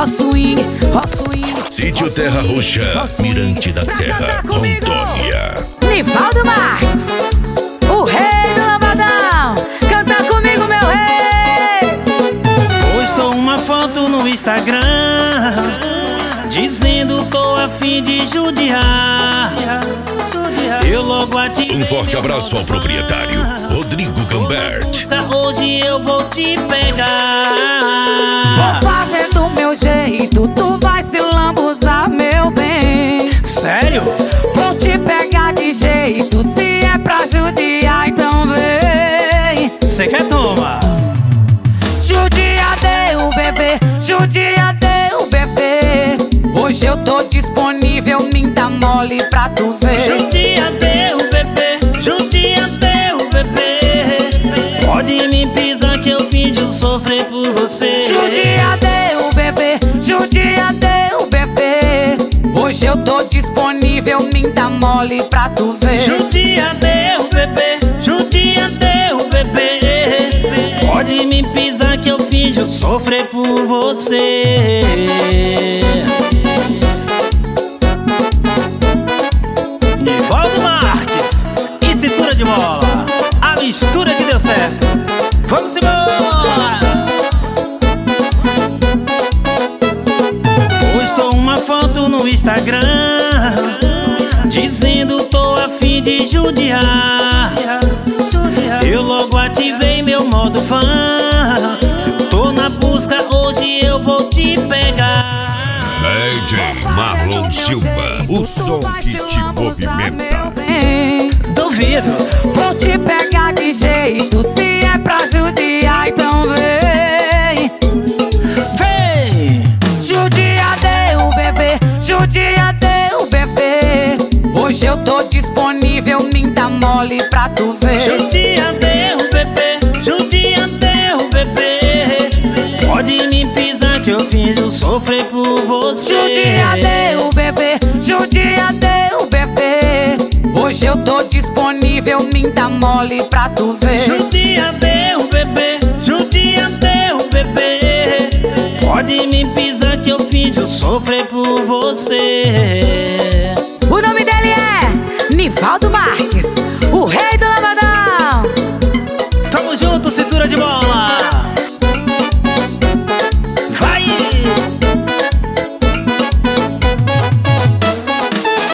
swing, ó swing. Sítio Terra Roxa, Mirante da Serra, Rondônia. Nivaldo Marques, o rei do lambadão. Canta comigo, meu rei. Postou uma foto no Instagram dizendo tô a fim de judiar. Eu logo ativei. Um forte abraço ao proprietário Rodrigo Gambert. Hoje eu vou te pegar. Vou fazer do meu jeito, tu vai se lambuzar, meu bem. Sério? Vou te pegar de jeito, se é pra judiar, então vem. Cê quer tomar? Judiadeiro, bebê, judiadeiro, bebê. Hoje eu tô disponível, me dá mole pra tu ver. Judiadeiro, bebê, judiadeiro, bebê. Pode me pisar que eu finjo sofrer por você. Judiadeiro, bebê, judiadeiro, bebê. Hoje eu tô disponível, me dá mole pra tu ver. Judiadeiro, bebê, judiadeiro, bebê. Pode me pisar que eu finjo sofrer por você. Nivaldo Marques e cintura de bola, a mistura que deu certo. Vamos embora! Postou uma foto no Instagram dizendo tô a fim de judiar. Eu logo ativei meu modo fã. Tô na busca, hoje eu vou te pegar. DJ Marlon Silva, o som que te movimenta. Duvido. Vou te pegar de jeito, se é pra judiar, então vem. Vem! Judiadeiro, bebê, judiadeiro, bebê. Hoje eu tô disponível, me dá mole pra tu ver. Judiadeiro, bebê, judiadeiro, bebê. Pode me pisar que eu finjo sofrer por você. Judiadeiro, bebê, judiadeiro, bebê. Hoje eu tô disponível, me dá mole pra tu ver. Judiadeiro, bebê, judiadeiro, bebê. Pode me pisar que eu finjo sofrer por você.